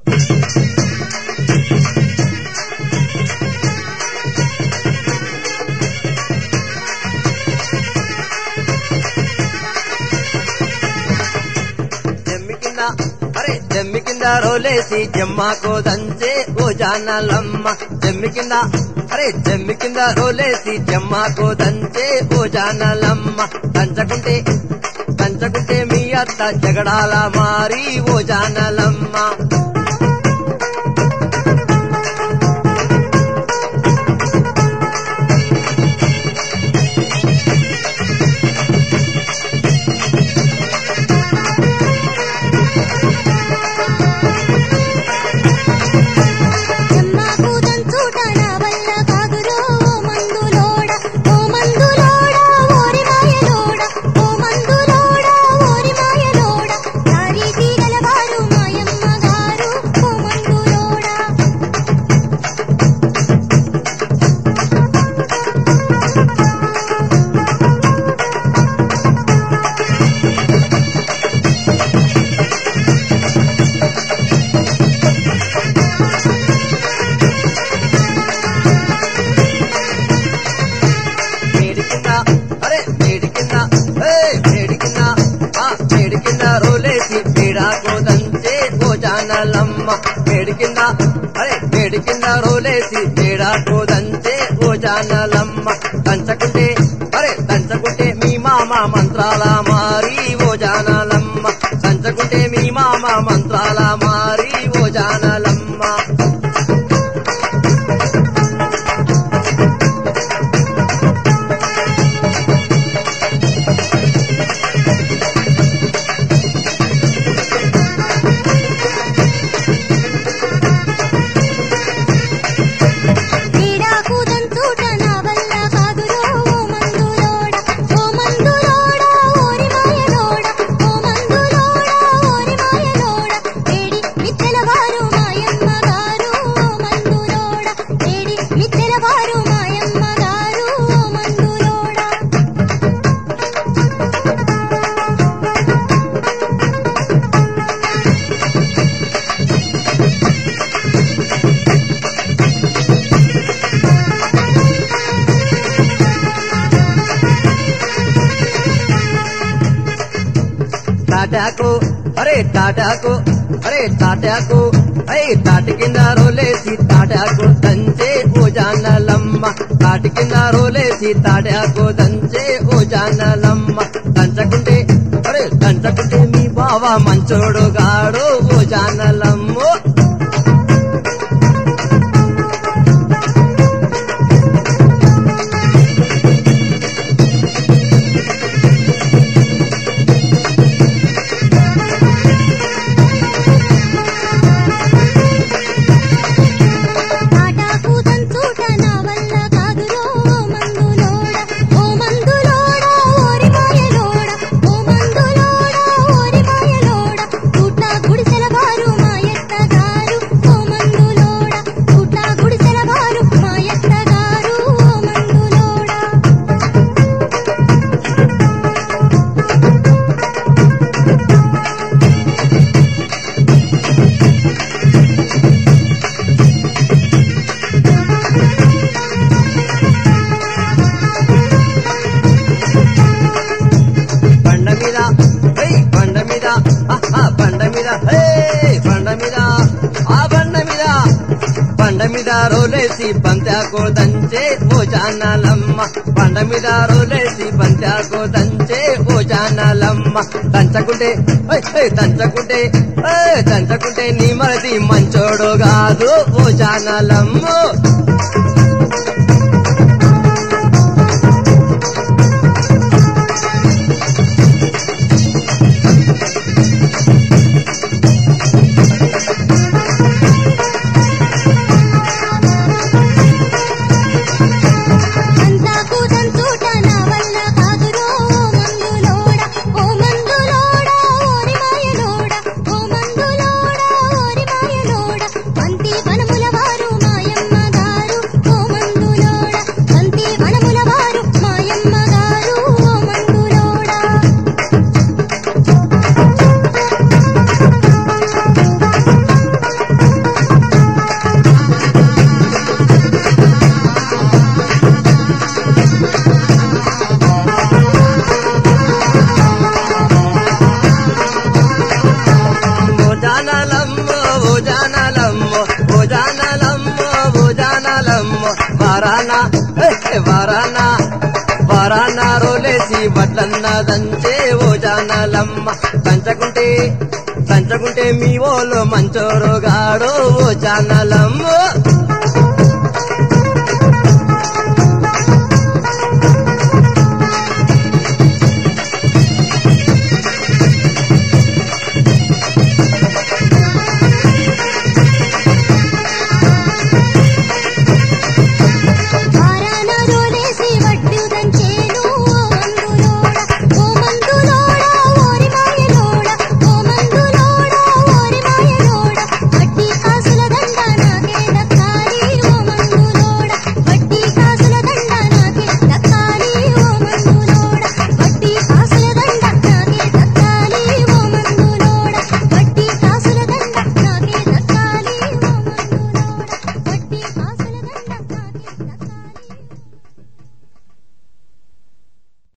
జమ్మి కింద రోలేసి జమ్మాకో దంచే ఓ జానలమ్మ జమ్మి కింద రోలేసి జమ్మాకో దంచే ఓ జానలమ్మ దంచకుంటే మీ అత్త జగడాల మారి ఓ జానలమ్మ వేడి కింద రోలేసి వేడాకో దంచే ఓ జానలమ్మ దంచకుంటే మీ మామ మంత్రాల మారి ఓ జానలమ్మ దంచకుంటే మీ మామ మంత్రాల మారి ఓ జానలమ్మ తాటి కింద రోలేసి తాటాకు దంచే ఓ జానలమ్మ తాటి కింద రోలేసి తాటాకు దంచే ఓ జానలమ్మ దంచకుంటే మీ బావ మంచోడు గాడు ఓ జానలమ్మో బండ మీద రోలేసి బంతాకో దంచే ఓ జానలమ్మ బండ మీద రోలేసి బంతాకో దంచే ఓ జానలమ్మ దంచకుంటే నీ మరది మంచోడు కాదు ఓ జానలమ్మ వనముల వారు మాయమ్మ గారు వడ్లన్న దంచే ఓ జానాలమ్మ దంచకుంటే మీ ఓలో మంచోరు గాడు ఓ జానాలమ్మ